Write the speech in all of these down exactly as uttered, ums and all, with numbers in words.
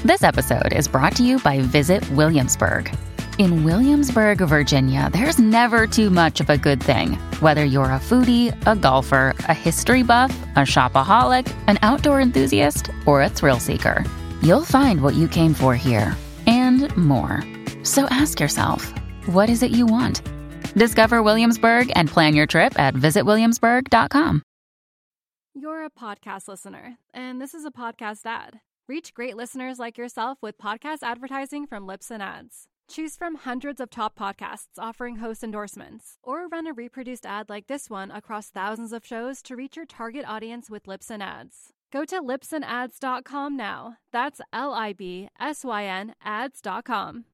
This episode is brought to you by Visit Williamsburg. In Williamsburg, Virginia, there's never too much of a good thing. Whether you're a foodie, a golfer, a history buff, a shopaholic, an outdoor enthusiast, or a thrill seeker, you'll find what you came for here and more. So ask yourself, what is it you want? Discover Williamsburg and plan your trip at visit williamsburg dot com. You're a podcast listener, and this is a podcast ad. Reach great listeners like yourself with podcast advertising from Libsyn Ads. Choose from hundreds of top podcasts offering host endorsements, or run a reproduced ad like this one across thousands of shows to reach your target audience with Libsyn Ads. Go to libsyn ads dot com now. That's L I B S Y N ads dot com.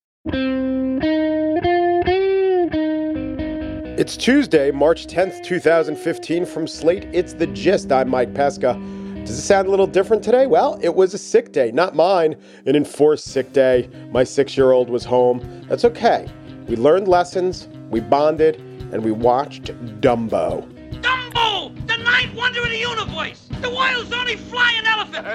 It's Tuesday, March tenth, twenty fifteen. From Slate, it's The Gist. I'm Mike Pesca. Does it sound a little different today? Well, it was a sick day, not mine, an enforced sick day. My six-year-old was home. That's okay. We learned lessons, we bonded, and we watched Dumbo. Dumbo! The ninth wonder of the universe! The world's only flying elephant!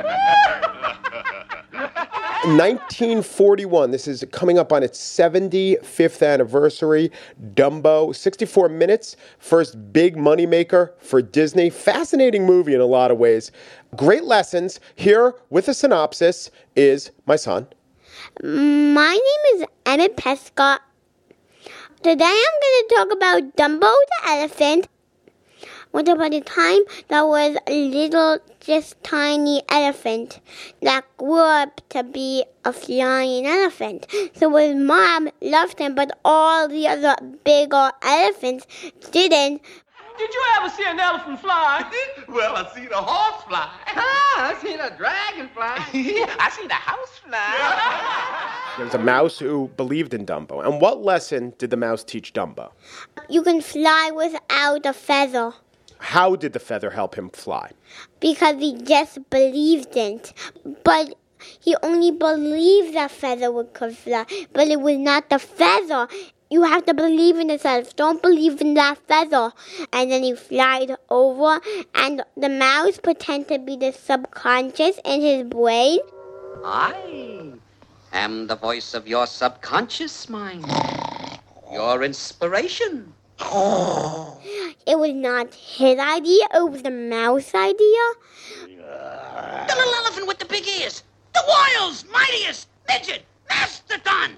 nineteen forty-one, this is coming up on its seventy-fifth anniversary. Dumbo, sixty-four minutes, first big moneymaker for Disney. Fascinating movie in a lot of ways. Great lessons. Here with a synopsis is my son. My name is Emmett Pescott. Today I'm going to talk about Dumbo the elephant. Once upon a time, there was a little, just tiny elephant that grew up to be a flying elephant. So his mom loved him, but all the other bigger elephants didn't. Did you ever see an elephant fly? Well, I seen a horse fly. Ah, I seen a dragon fly. I seen a house fly. There was a mouse who believed in Dumbo. And what lesson did the mouse teach Dumbo? You can fly without a feather. How did the feather help him fly? Because he just believed it. But he only believed that feather would could fly. But it was not the feather. You have to believe in yourself. Don't believe in that feather. And then he flied over, and the mouse pretended to be the subconscious in his brain. I am the voice of your subconscious mind. Your inspiration. It was not his idea. It was the mouse idea. The little elephant with the big ears! The world's mightiest midget! Mastodon!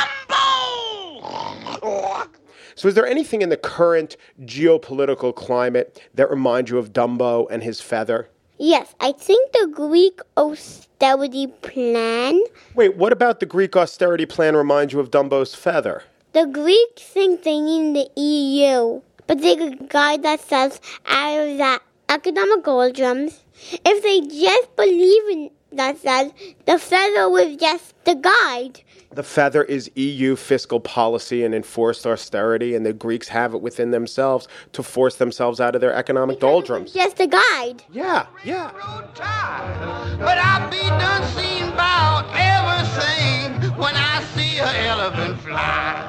Dumbo! So is there anything in the current geopolitical climate that reminds you of Dumbo and his feather? Yes, I think the Greek austerity plan. Wait, what about the Greek austerity plan reminds you of Dumbo's feather? The Greeks think they need the E U, but they could guide themselves out of that academic doldrums. If they just believe in themselves, the feather was just the guide. The feather is E U fiscal policy and enforced austerity, and the Greeks have it within themselves to force themselves out of their economic Because doldrums. it was just a guide. Yeah, yeah. But I be done seen about everything when I see an elephant fly.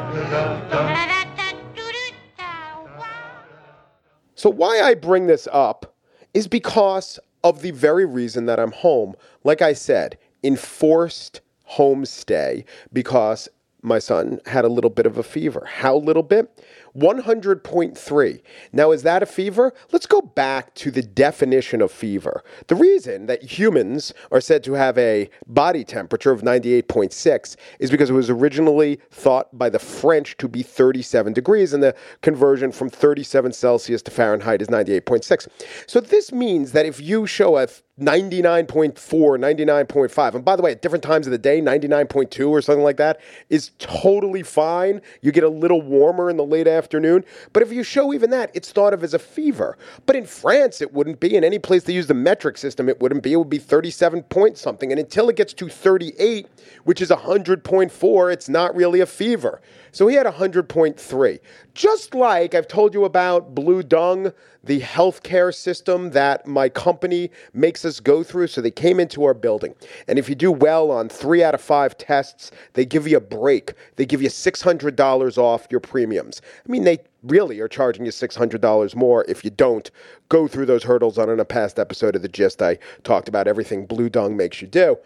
So why I bring this up is because of the very reason that I'm home. Like I said, enforced homestay because my son had a little bit of a fever. How little bit? one hundred point three. Now, is that a fever? Let's go back to the definition of fever. The reason that humans are said to have a body temperature of ninety-eight point six is because it was originally thought by the French to be thirty-seven degrees, and the conversion from thirty-seven Celsius to Fahrenheit is ninety-eight point six. So this means that if you show a ninety-nine point four, ninety-nine point five, and by the way, at different times of the day, ninety-nine point two or something like that is totally fine. You get a little warmer in the late afternoon. But if you show even that, it's thought of as a fever. But in France, it wouldn't be. In any place they use the metric system, it wouldn't be. It would be thirty-seven point something. And until it gets to thirty-eight, which is one hundred point four, it's not really a fever. So he had one hundred point three. Just like I've told you about Blue Dung, the healthcare system that my company makes us go through. So they came into our building. And if you do well on three out of five tests, they give you a break. They give you six hundred dollars off your premiums. I mean, they really are charging you six hundred dollars more if you don't go through those hurdles. On a past episode of The Gist, I talked about everything Blue Dung makes you do.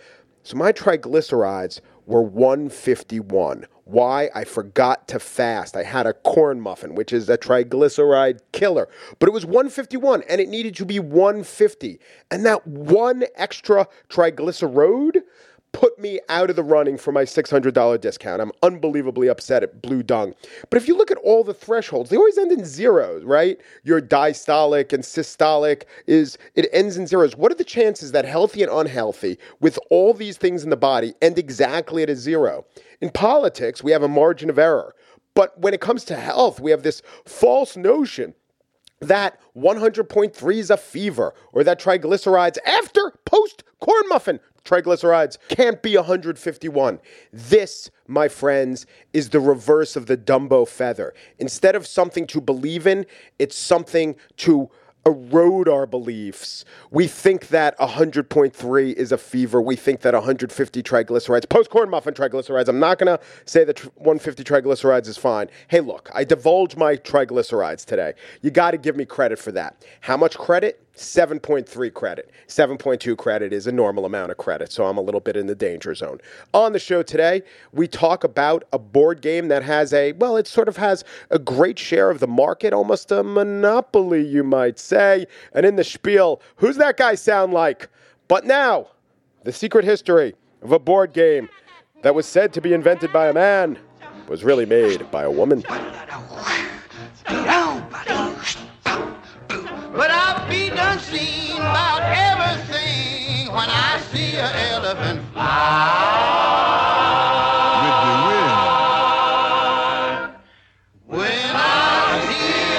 So my triglycerides were one fifty-one. Why? I forgot to fast. I had a corn muffin, which is a triglyceride killer. But it was one fifty-one, and it needed to be one fifty. And that one extra triglyceride put me out of the running for my six hundred dollars discount. I'm unbelievably upset at Blue Dung. But if you look at all the thresholds, they always end in zeros, right? Your diastolic and systolic is, it ends in zeros. What are the chances that healthy and unhealthy, with all these things in the body, end exactly at a zero? In politics, we have a margin of error. But when it comes to health, we have this false notion that one hundred point three is a fever, or that triglycerides after post corn muffin triglycerides can't be one hundred fifty-one. This, my friends, is the reverse of the Dumbo feather. Instead of something to believe in, it's something to erode our beliefs. We think that one hundred point three is a fever. We think that one hundred fifty triglycerides, post-corn muffin triglycerides. I'm not going to say that one hundred fifty triglycerides is fine. Hey, look, I divulged my triglycerides today. You got to give me credit for that. How much credit? seven point three credit. seven point two credit is a normal amount of credit, so I'm a little bit in the danger zone. On the show today, we talk about a board game that has a, well, it sort of has a great share of the market, almost a monopoly, you might say. And in the spiel, who's that guy sound like? But now, the secret history of a board game that was said to be invented by a man was really made by a woman. But I'll be done seen about everything when I see an elephant fly. With the wind. When I see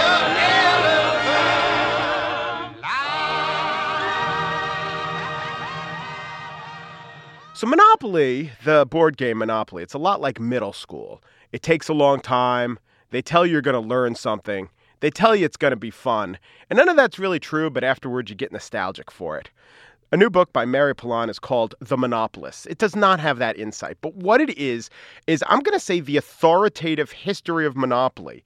an elephant fly. So Monopoly, the board game Monopoly, it's a lot like middle school. It takes a long time. They tell you you're going to learn something. They tell you it's going to be fun. And none of that's really true, but afterwards you get nostalgic for it. A new book by Mary Pilon is called The Monopolist. It does not have that insight. But what it is, is I'm going to say the authoritative history of Monopoly.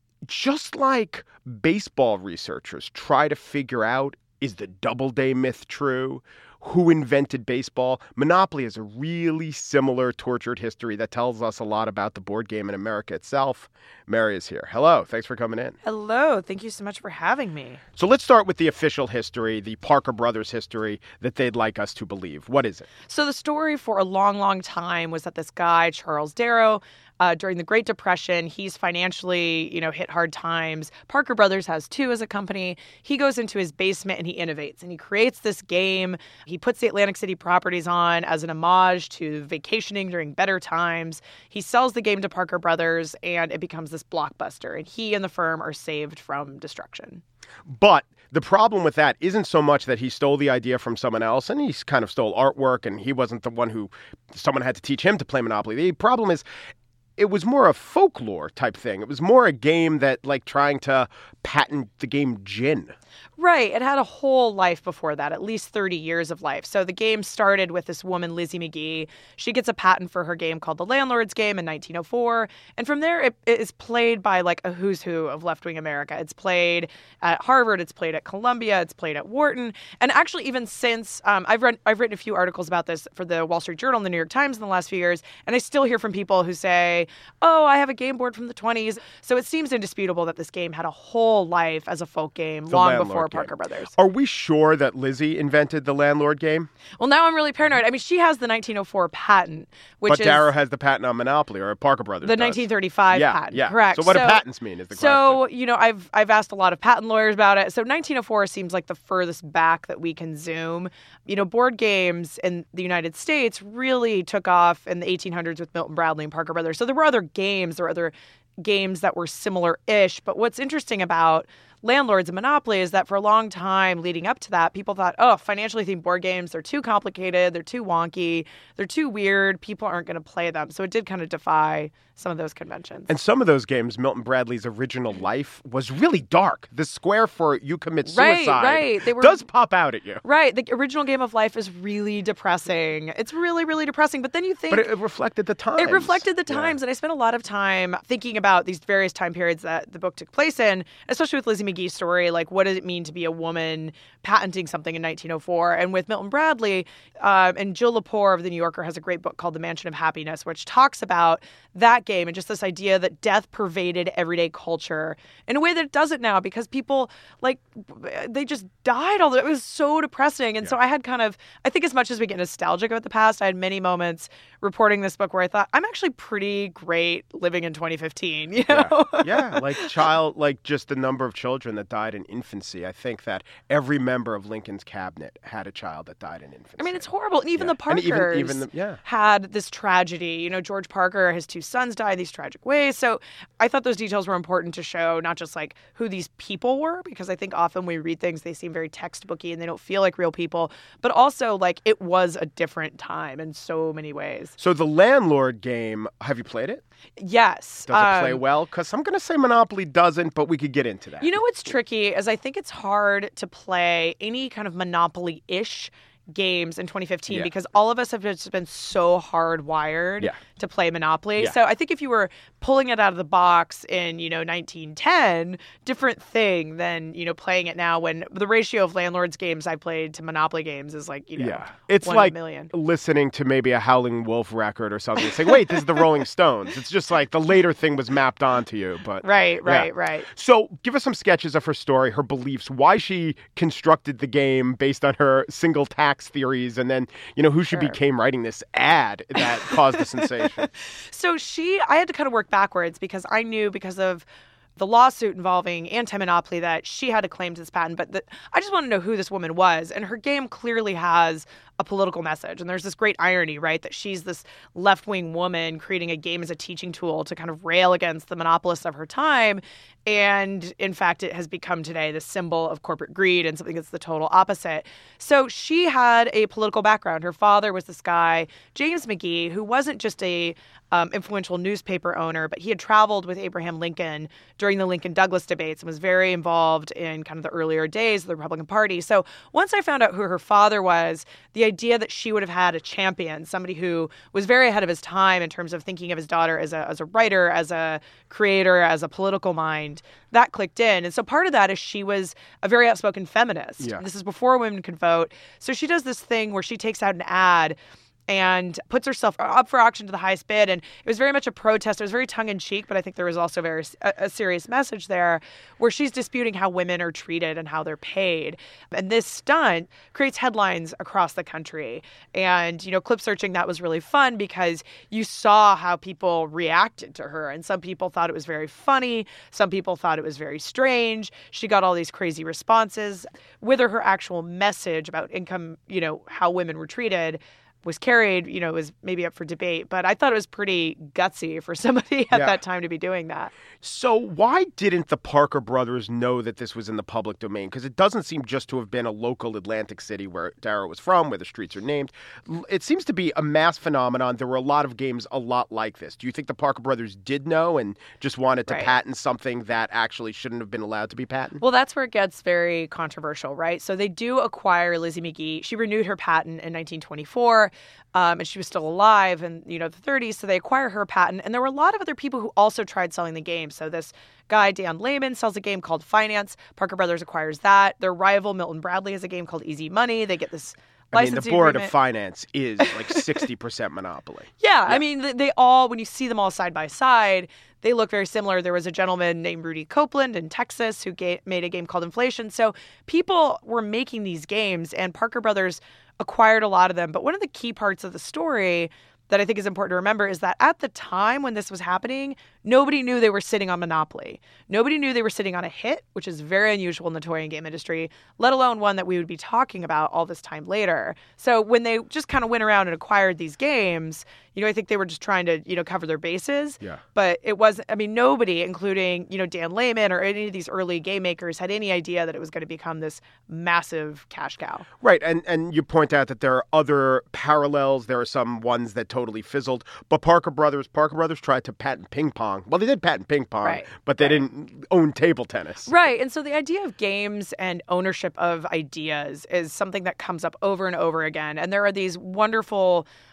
Just like baseball researchers try to figure out, is the Doubleday myth true? Who invented baseball? Monopoly is a really similar tortured history that tells us a lot about the board game in America itself. Mary is here. Hello. Thanks for coming in. Hello. Thank you so much for having me. So let's start with the official history, the Parker Brothers history that they'd like us to believe. What is it? So the story for a long, long time was that this guy, Charles Darrow, Uh, during the Great Depression, he's financially, you know, hit hard times. Parker Brothers has two as a company. He goes into his basement and he innovates and he creates this game. He puts the Atlantic City properties on as an homage to vacationing during better times. He sells the game to Parker Brothers and it becomes this blockbuster. And he and the firm are saved from destruction. But the problem with that isn't so much that he stole the idea from someone else and he kind of stole artwork and he wasn't the one who someone had to teach him to play Monopoly. The problem is, it was more a folklore type thing. It was more a game that, like, trying to patent the game Gin. Right. It had a whole life before that, at least thirty years of life. So the game started with this woman, Lizzie McGee. She gets a patent for her game called The Landlord's Game in nineteen oh four. And from there, it, it is played by, like, a who's who of left-wing America. It's played at Harvard. It's played at Columbia. It's played at Wharton. And actually, even since, um, I've, read, I've written a few articles about this for the Wall Street Journal and the New York Times in the last few years, and I still hear from people who say, oh, I have a game board from the twenties. So it seems indisputable that this game had a whole life as a folk game The long Landlord before game. Parker Brothers. Are we sure that Lizzie invented the Landlord game? Well, now I'm really paranoid. I mean, she has the nineteen oh four patent, which but is... Darrow has the patent on Monopoly, or Parker Brothers The does. nineteen thirty-five yeah, patent, yeah. correct. So what do patents mean is the so, question. So, you know, I've I've asked a lot of patent lawyers about it. So nineteen oh four seems like the furthest back that we can zoom. You know, board games in the United States really took off in the eighteen hundreds with Milton Bradley and Parker Brothers. So there were other games, there were other games that were similar-ish. But what's interesting about Landlords and Monopoly is that for a long time leading up to that, people thought, oh, financially themed board games, they're too complicated, they're too wonky, they're too weird, people aren't going to play them. So it did kind of defy some of those conventions. And some of those games, Milton Bradley's original life was really dark. The square for you commit suicide right, right. They were, does pop out at you. Right. The original Game of Life is really depressing. It's really, really depressing. But then you think... But it, it reflected the times. It reflected the times. Yeah. And I spent a lot of time thinking about these various time periods that the book took place in, especially with Lizzie McGee story, like what does it mean to be a woman patenting something in nineteen oh four? And with Milton Bradley, um, and Jill Lepore of The New Yorker has a great book called The Mansion of Happiness, which talks about that game and just this idea that death pervaded everyday culture in a way that it doesn't now, because people, like, they just died all the, it was so depressing. And yeah. so I had kind of, I think as much as we get nostalgic about the past, I had many moments reporting this book where I thought, I'm actually pretty great living in twenty fifteen, you know? Yeah, yeah. like child, like just the number of children that died in infancy. I think that every member of Lincoln's cabinet had a child that died in infancy. I mean, it's horrible. And even yeah. the Parkers even, even the, yeah. had this tragedy. You know, George Parker, his two sons died in these tragic ways. So I thought those details were important to show not just like who these people were, because I think often we read things, they seem very textbooky and they don't feel like real people, but also like it was a different time in so many ways. So the Landlord game, have you played it? Yes. Does it play um, well? Because I'm going to say Monopoly doesn't, but we could get into that. You know what's tricky is I think it's hard to play any kind of Monopoly-ish games in twenty fifteen yeah. because all of us have just been so hardwired yeah. to play Monopoly. Yeah. So I think if you were pulling it out of the box in, you know, nineteen ten, different thing than, you know, playing it now when the ratio of Landlords games I played to Monopoly games is like, you know, yeah. it's one like in a million. Listening to maybe a Howling Wolf record or something. Saying, wait, this is the Rolling Stones. It's just like the later thing was mapped onto you. But Right, right, yeah. right. So give us some sketches of her story, her beliefs, why she constructed the game based on her single tax theories, and then, you know, who she Sure. became writing this ad that caused a sensation. So she, I had to kind of work backwards because I knew because of the lawsuit involving anti-monopoly that she had a claim to this patent, but the, I just want to know who this woman was. And her game clearly has a political message. And there's this great irony, right, that she's this left-wing woman creating a game as a teaching tool to kind of rail against the monopolists of her time. And in fact, it has become today the symbol of corporate greed and something that's the total opposite. So she had a political background. Her father was this guy, James McGee, who wasn't just a um, influential newspaper owner, but he had traveled with Abraham Lincoln during the Lincoln-Douglas debates and was very involved in kind of the earlier days of the Republican Party. So once I found out who her father was, the idea that she would have had a champion, somebody who was very ahead of his time in terms of thinking of his daughter as a as a writer, as a creator, as a political mind, that clicked in. And so part of that is she was a very outspoken feminist. Yeah. This is before women could vote. So she does this thing where she takes out an ad and puts herself up for auction to the highest bid. And it was very much a protest. It was very tongue-in-cheek, but I think there was also very a, a serious message there where she's disputing how women are treated and how they're paid. And this stunt creates headlines across the country. And, you know, clip searching, that was really fun because you saw how people reacted to her. And some people thought it was very funny. Some people thought it was very strange. She got all these crazy responses. Whether her actual message about income, you know, how women were treated was carried, you know, was maybe up for debate. But I thought it was pretty gutsy for somebody at Yeah. that time to be doing that. So why didn't the Parker brothers know that this was in the public domain? Because it doesn't seem just to have been a local Atlantic City where Dara was from, where the streets are named. L- It seems to be a mass phenomenon. There were a lot of games a lot like this. Do you think the Parker brothers did know and just wanted to Right. patent something that actually shouldn't have been allowed to be patented? Well, that's where it gets very controversial, right? So they do acquire Lizzie McGee. She renewed her patent in nineteen twenty-four, um, and she was still alive in, you know, the thirties. So they acquire her patent. And there were a lot of other people who also tried selling the game. So this guy, Dan Lehman, sells a game called Finance. Parker Brothers acquires that. Their rival, Milton Bradley, has a game called Easy Money. They get this I mean, the licensing Board agreement. of Finance is like sixty percent monopoly. Yeah, I mean, th- they all, when you see them all side by side, they look very similar. There was a gentleman named Rudy Copeland in Texas who ga- made a game called Inflation. So people were making these games, and Parker Brothers acquired a lot of them. But one of the key parts of the story that I think is important to remember is that at the time when this was happening, nobody knew they were sitting on Monopoly. Nobody knew they were sitting on a hit, which is very unusual in the toy and game industry, let alone one that we would be talking about all this time later. So when they just kind of went around and acquired these games, you know, I think they were just trying to, you know, cover their bases. Yeah. But it wasn't, I mean, nobody, including, you know, Dan Lehman or any of these early game makers, had any idea that it was going to become this massive cash cow. Right, and and you point out that there are other parallels. There are some ones that totally fizzled. But Parker Brothers, Parker Brothers tried to patent ping pong. Well, they did patent ping pong, Right, but they right. didn't own table tennis. Right. And so the idea of games and ownership of ideas is something that comes up over and over again. And there are these wonderful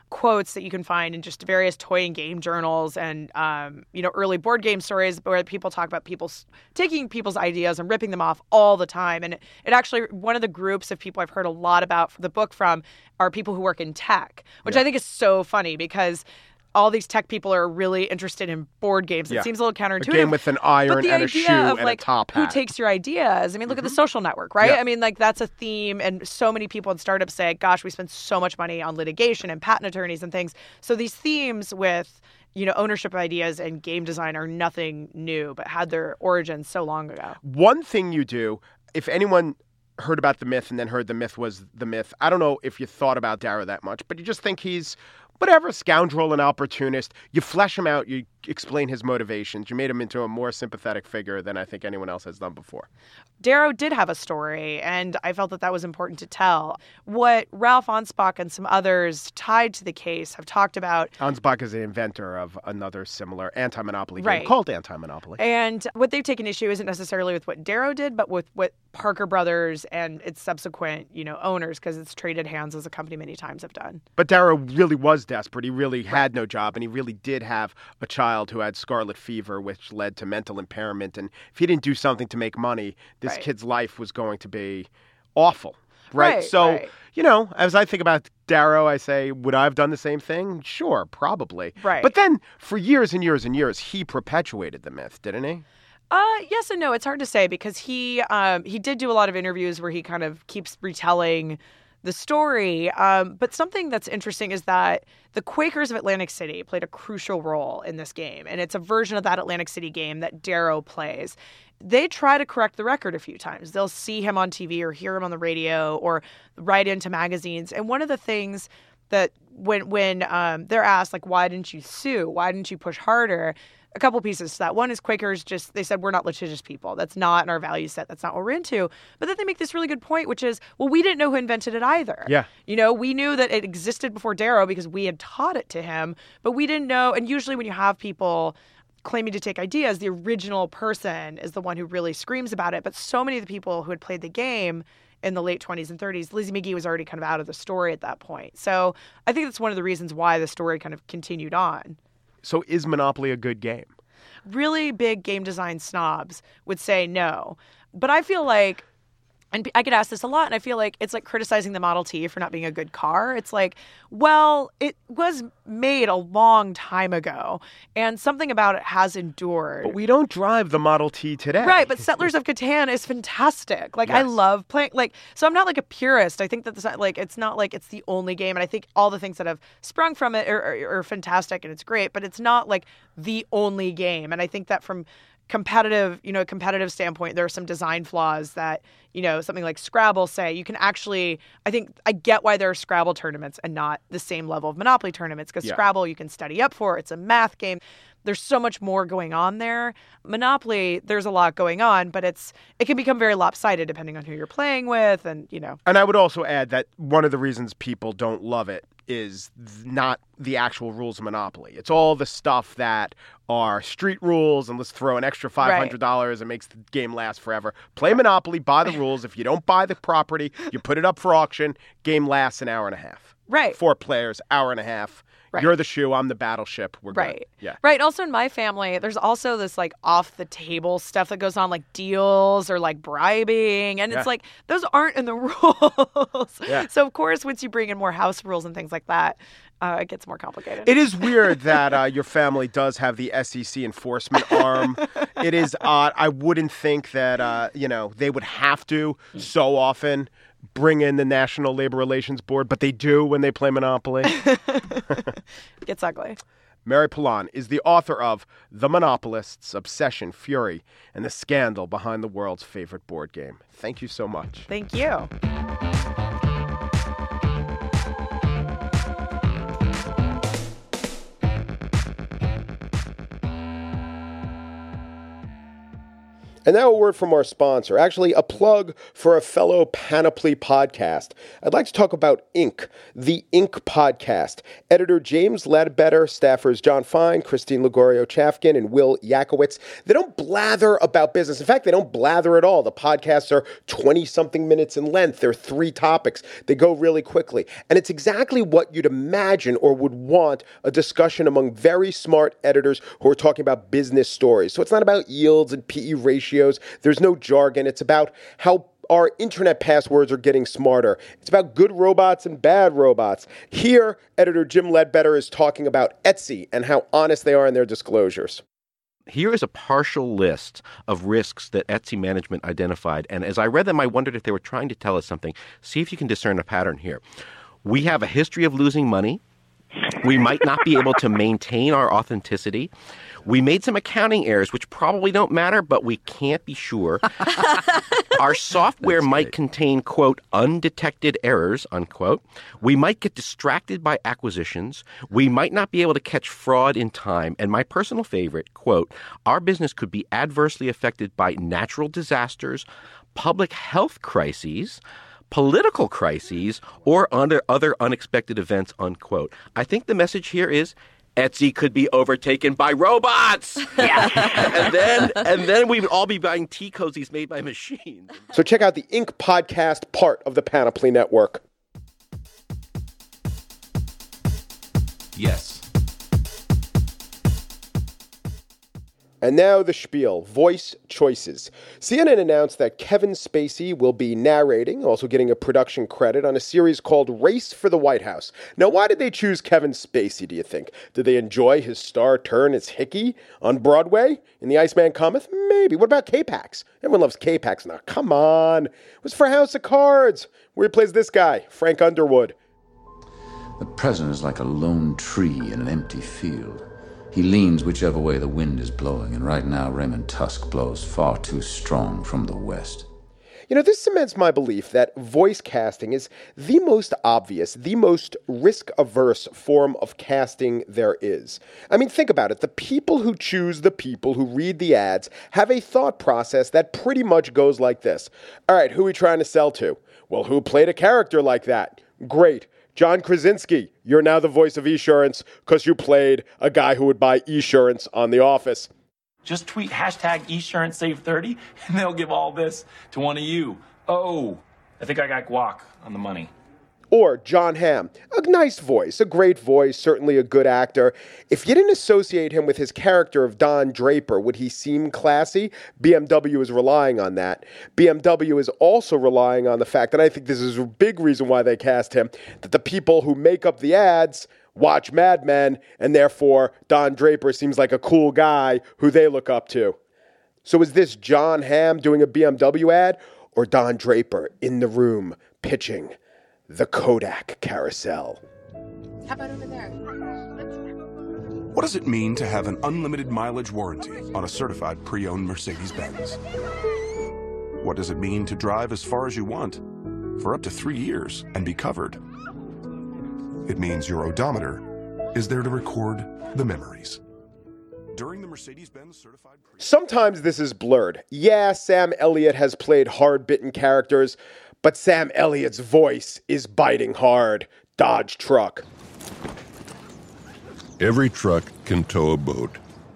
quotes that you can find in just various toy and game journals and, um, you know, early board game stories where people talk about people taking people's ideas and ripping them off all the time. And it, it actually, one of the groups of people I've heard a lot about the book from are people who work in tech, which Yeah. I think is so funny because all these tech people are really interested in board games. It Yeah. seems a little counterintuitive. A game with an iron but the and a idea shoe of, and like, a top who hat. takes your ideas? I mean, look at the Social Network, right? Yeah. I mean, like, that's a theme, and so many people in startups say, gosh, we spend so much money on litigation and patent attorneys and things. So these themes with, you know, ownership of ideas and game design are nothing new, but had their origins so long ago. One thing you do, if anyone heard about the myth and then heard the myth was the myth, I don't know if you thought about Darrow that much, but you just think he's whatever, scoundrel and opportunist. You flesh him out, you explain his motivations. You made him into a more sympathetic figure than I think anyone else has done before. Darrow did have a story, and I felt that that was important to tell. What Ralph Ansbach and some others tied to the case have talked about. Ansbach is the inventor of another similar anti-monopoly game Right. called Anti-Monopoly. And what they've taken issue isn't necessarily with what Darrow did, but with what Parker Brothers and its subsequent, you know, owners, because it's traded hands as a company many times have done. But Darrow really was desperate. He really had no job, and he really did have a child who had scarlet fever, which led to mental impairment. And if he didn't do something to make money, this Right. kid's life was going to be awful. Right? Right, so, right. you know, as I think about Darrow, I say, would I have done the same thing? Sure, probably. Right. But then for years and years and years, he perpetuated the myth, didn't he? Uh, yes and no. It's hard to say because he um, he did do a lot of interviews where he kind of keeps retelling the story. Um, but something that's interesting is that the Quakers of Atlantic City played a crucial role in this game. And it's a version of that Atlantic City game that Darrow plays. They try to correct the record a few times. They'll see him on T V or hear him on the radio or write into magazines. And one of the things that when when um, they're asked, like, why didn't you sue? Why didn't you push harder? A couple pieces to that. One is Quakers just, they said, we're not litigious people. That's not in our value set. That's not what we're into. But then they make this really good point, which is, well, we didn't know who invented it either. Yeah. You know, we knew that it existed before Darrow because we had taught it to him, but we didn't know. And usually when you have people claiming to take ideas, the original person is the one who really screams about it. But so many of the people who had played the game in the late twenties and thirties, Lizzie McGee was already kind of out of the story at that point. So I think that's one of the reasons why the story kind of continued on. So is Monopoly a good game? Really big game design snobs would say no. But I feel like, and I get asked this a lot, and I feel like it's like criticizing the Model T for not being a good car. It's like, well, it was made a long time ago, and something about it has endured. But we don't drive the Model T today. Right, but Settlers of Catan is fantastic. Like, I Yes. love playing, like, so I'm not like a purist. I think that, this, like, it's not like it's the only game, and I think all the things that have sprung from it are, are, are fantastic, and it's great, but it's not like the only game. And I think that from competitive, you know, a competitive standpoint, there are some design flaws that, you know, something like Scrabble say, you can actually, I think, I get why there are Scrabble tournaments and not the same level of Monopoly tournaments, because Yeah. Scrabble you can study up for, it's a math game. There's so much more going on there. Monopoly, there's a lot going on, but it's it can become very lopsided depending on who you're playing with, and, you know. And I would also add that one of the reasons people don't love it is th- not the actual rules of Monopoly. It's all the stuff that are street rules, and let's throw an extra five hundred dollars and makes the game last forever. Play Monopoly, buy the rules. If you don't buy the property, you put it up for auction, game lasts an hour and a half. Right. Four players, hour and a half. Right. You're the shoe, I'm the battleship. We're Right. good. Yeah. Right. Also in my family, there's also this like off the table stuff that goes on, like deals or like bribing. And Yeah. it's like, those aren't in the rules. Yeah. So of course, once you bring in more house rules and things like that, uh, it gets more complicated. It is weird that uh, your family does have the S E C enforcement arm. It is odd. I wouldn't think that, uh, you know, they would have to so often bring in the National Labor Relations Board, but they do when they play Monopoly. It gets ugly. Mary Pilon is the author of The Monopolists, Obsession, Fury, and the Scandal Behind the World's Favorite Board Game. Thank you so much. Thank you. And now a word from our sponsor, actually a plug for a fellow Panoply podcast. I'd like to talk about Ink, the Ink podcast. Editor James Ledbetter, staffers John Fine, Christine Ligorio-Chafkin, and Will Yakowitz. They don't blather about business. In fact, they don't blather at all. The podcasts are twenty-something minutes in length. They're three topics. They go really quickly. And it's exactly what you'd imagine or would want a discussion among very smart editors who are talking about business stories. So it's not about yields and P E ratios. There's no jargon. It's about how our internet passwords are getting smarter. It's about good robots and bad robots. Here, editor Jim Ledbetter is talking about Etsy and how honest they are in their disclosures. Here is a partial list of risks that Etsy management identified. And as I read them, I wondered if they were trying to tell us something. See if you can discern a pattern here. We have a history of losing money. We might not be able to maintain our authenticity. We made some accounting errors, which probably don't matter, but we can't be sure. Our software That's might great. contain, quote, undetected errors, unquote. We might get distracted by acquisitions. We might not be able to catch fraud in time. And my personal favorite, quote, our business could be adversely affected by natural disasters, public health crises, political crises, or under other unexpected events, unquote. I think the message here is Etsy could be overtaken by robots. Yeah. and then and then we would all be buying tea cozies made by machines. So check out the Ink podcast, part of the Panoply Network. Yes. And now the spiel, voice choices. C N N announced that Kevin Spacey will be narrating, also getting a production credit, on a series called Race for the White House. Now, why did they choose Kevin Spacey, do you think? Did they enjoy his star turn as Hickey on Broadway in The Iceman Cometh? Maybe. What about K-Pax? Everyone loves K-Pax now. Come on. It was for House of Cards, where he plays this guy, Frank Underwood. The president is like a lone tree in an empty field. He leans whichever way the wind is blowing, and right now Raymond Tusk blows far too strong from the west. You know, this cements my belief that voice casting is the most obvious, the most risk-averse form of casting there is. I mean, think about it. The people who choose the people who read the ads have a thought process that pretty much goes like this. All right, who are we trying to sell to? Well, who played a character like that? Great. John Krasinski, you're now the voice of Esurance because you played a guy who would buy Esurance on The Office. Just tweet hashtag Esurance Save thirty, and they'll give all this to one of you. Oh, I think I got guac on the money. Or John Hamm, a nice voice, a great voice, certainly a good actor. If you didn't associate him with his character of Don Draper, would he seem classy? B M W is relying on that. B M W is also relying on the fact, and I think this is a big reason why they cast him, that the people who make up the ads watch Mad Men, and therefore Don Draper seems like a cool guy who they look up to. So is this John Hamm doing a B M W ad, or Don Draper in the room pitching the Kodak carousel? How about over there? What does it mean to have an unlimited mileage warranty on a certified pre-owned Mercedes-Benz? What does it mean to drive as far as you want for up to three years and be covered? It means your odometer is there to record the memories. During the Mercedes-Benz certified pre- Sometimes this is blurred. Yeah, Sam Elliott has played hard-bitten characters, but Sam Elliott's voice is biting hard. Dodge truck. Every truck can tow a boat.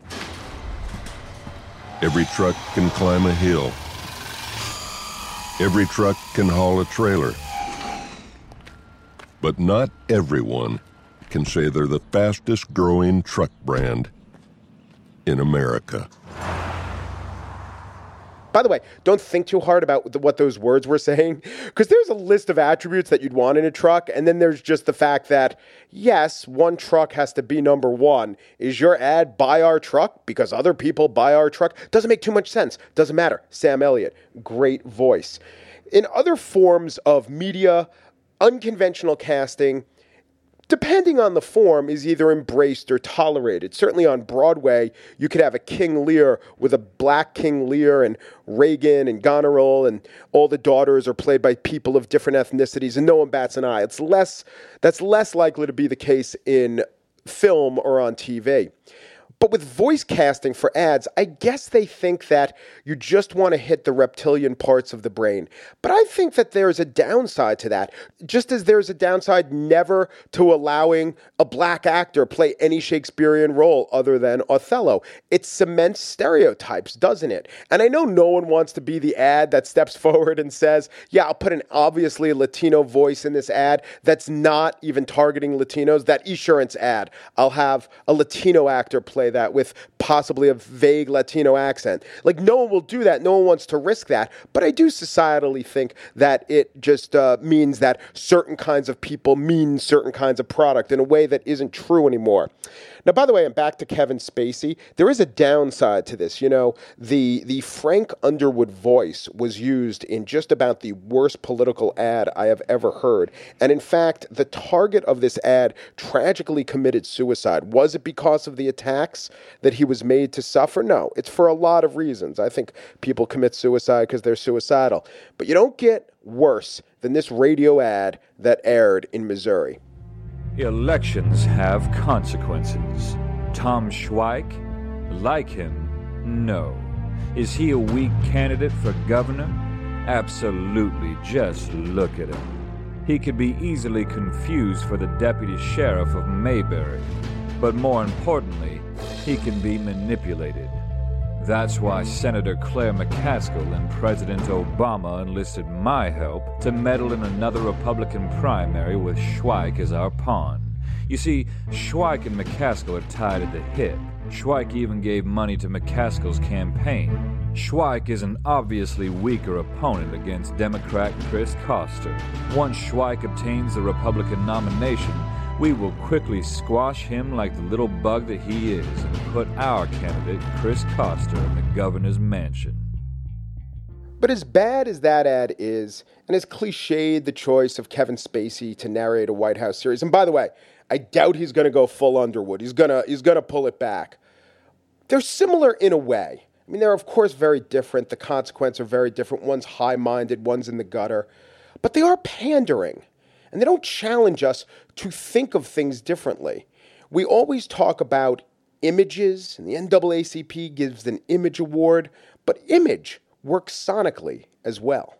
Every truck can climb a hill. Every truck can haul a trailer. But not everyone can say they're the fastest growing truck brand in America. By the way, don't think too hard about what those words were saying, because there's a list of attributes that you'd want in a truck, and then there's just the fact that, yes, one truck has to be number one. Is your ad buy our truck because other people buy our truck? Doesn't make too much sense. Doesn't matter. Sam Elliott, great voice. In other forms of media, unconventional casting, depending on the form, is either embraced or tolerated. Certainly on Broadway, you could have a King Lear with a black King Lear, and Reagan and Goneril, and all the daughters are played by people of different ethnicities, and no one bats an eye. It's less, that's less likely to be the case in film or on T V. But with voice casting for ads, I guess they think that you just want to hit the reptilian parts of the brain. But I think that there's a downside to that, just as there's a downside never to allowing a black actor play any Shakespearean role other than Othello. It cements stereotypes, doesn't it? And I know no one wants to be the ad that steps forward and says, yeah, I'll put an obviously Latino voice in this ad that's not even targeting Latinos. That Esurance ad, I'll have a Latino actor play that with possibly a vague Latino accent. Like, no one will do that. No one wants to risk that. But I do societally think that it just uh, means that certain kinds of people mean certain kinds of product in a way that isn't true anymore. Now, by the way, I'm back to Kevin Spacey. There is a downside to this. You know, the the Frank Underwood voice was used in just about the worst political ad I have ever heard. And in fact, the target of this ad tragically committed suicide. Was it because of the attacks that he was made to suffer? No, it's for a lot of reasons. I think people commit suicide because they're suicidal. But you don't get worse than this radio ad that aired in Missouri. Elections have consequences. Tom Schweik? Like him? No. Is he a weak candidate for governor? Absolutely. Just look at him. He could be easily confused for the deputy sheriff of Mayberry. But more importantly, he can be manipulated. That's why Senator Claire McCaskill and President Obama enlisted my help to meddle in another Republican primary with Schweik as our pawn. You see, Schweik and McCaskill are tied at the hip. Schweik even gave money to McCaskill's campaign. Schweik is an obviously weaker opponent against Democrat Chris Koster. Once Schweik obtains the Republican nomination, we will quickly squash him like the little bug that he is and put our candidate, Chris Koster, in the governor's mansion. But as bad as that ad is, and as cliched the choice of Kevin Spacey to narrate a White House series, and by the way, I doubt he's going to go full Underwood. He's going to he's going to pull it back. They're similar in a way. I mean, they're of course very different. The consequences are very different. One's high-minded, one's in the gutter. But they are pandering. And they don't challenge us to think of things differently. We always talk about images, and the N double A C P gives an image award, but image works sonically as well.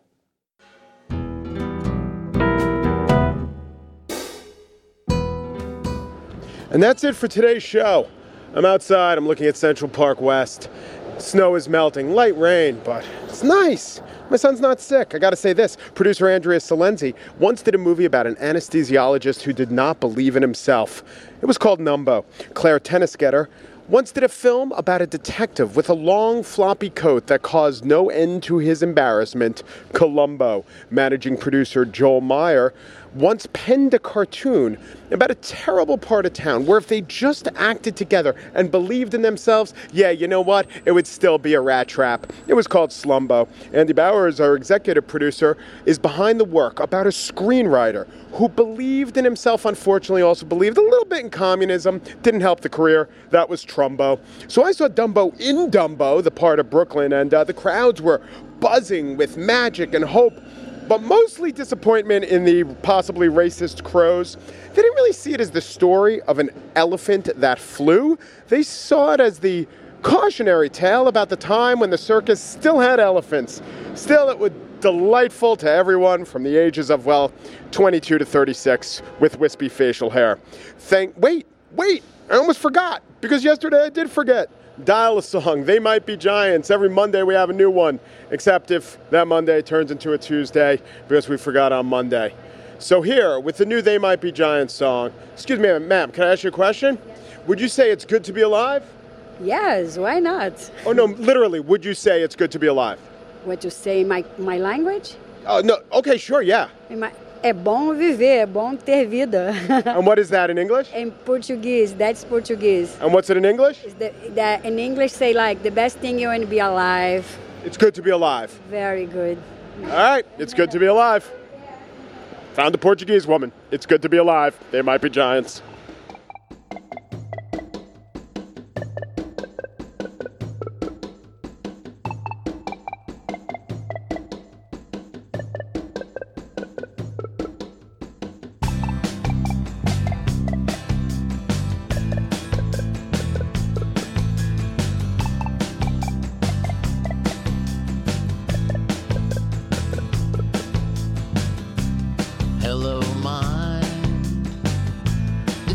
And that's it for today's show. I'm outside, I'm looking at Central Park West. Snow is melting, light rain, but it's nice. My son's not sick. I gotta say this, producer Andrea Salenzi once did a movie about an anesthesiologist who did not believe in himself. It was called Numbo. Claire Tennisgetter once did a film about a detective with a long floppy coat that caused no end to his embarrassment, Columbo. Managing producer Joel Meyer once penned a cartoon about a terrible part of town where if they just acted together and believed in themselves, yeah, you know what? It would still be a rat trap. It was called Slumbo. Andy Bowers, our executive producer, is behind the work about a screenwriter who believed in himself, unfortunately also believed a little bit in communism, didn't help the career. That was Trumbo. So I saw Dumbo in Dumbo, the part of Brooklyn, and uh, the crowds were buzzing with magic and hope, but mostly disappointment in the possibly racist crows. They didn't really see it as the story of an elephant that flew. They saw it as the cautionary tale about the time when the circus still had elephants. Still, it was delightful to everyone from the ages of, well, twenty-two to thirty-six with wispy facial hair. Thank, wait, wait, I almost forgot, because yesterday I did forget. Dial a song, They Might Be Giants. Every Monday we have a new one, except if that Monday turns into a Tuesday because we forgot on Monday. So here, with the new They Might Be Giants song, excuse me, ma'am, can I ask you a question? Would you say it's good to be alive? Yes, why not? Oh, no, literally, would you say it's good to be alive? What you say in my, my language? Oh, no, okay, sure, yeah. In my, é bom viver, é bom ter vida. And what is that in English? In Portuguese, that's Portuguese. And what's it in English? The, the, in English, say like, the best thing you want to be alive. It's good to be alive. Very good. All right, it's good to be alive. Found a Portuguese woman. It's good to be alive. They might be giants.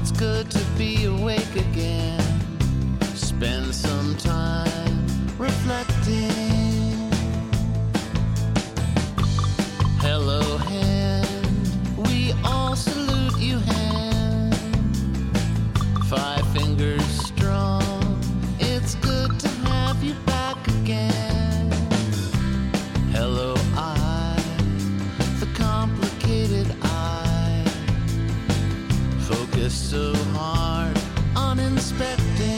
It's good to be awake again. Spend some time reflecting. Hello, hand. We all salute you, hand. Five fingers strong. It's good to have you back again. Hello, eye. The complicated eye. Focus so hard on inspecting.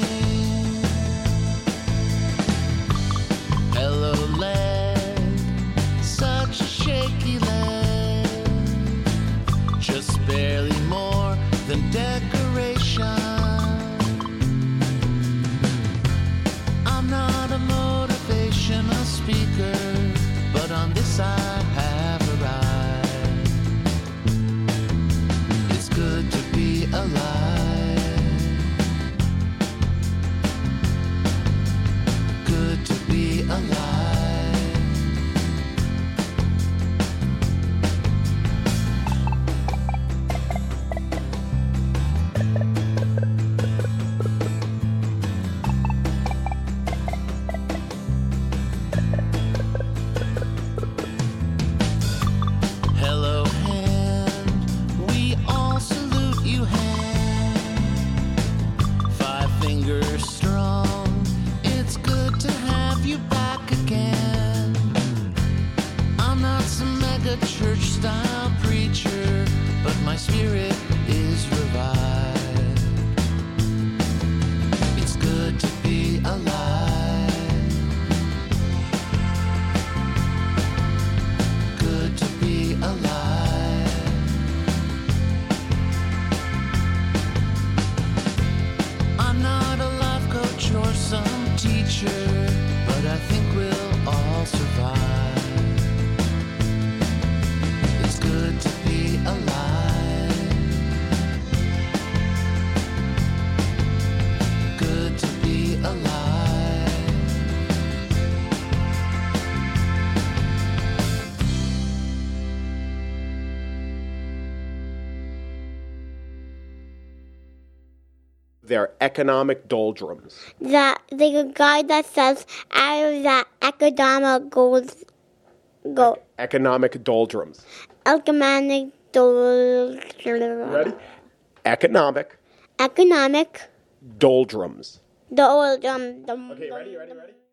Hello, leg. Such a shaky leg. Just barely more than decoration. I'm not a motivational speaker, but on this I have arrived. It's good to be alive. Good to be alive. Hello, hand. We all salute you, hand. Five fingers strong. It's good to have you back again. I'm not some mega church style preacher, but my spirit is revived. It's good to be alive. Good to be alive. I'm not a life coach or some teacher, but I think we'll all survive. It's good to be alive. Good to be alive. They're economic doldrums. That the guy that says out of that economic goals, go Economic doldrums. economic doldrums. Ready? Economic Economic doldrums. doldrums. Okay, ready, ready, ready?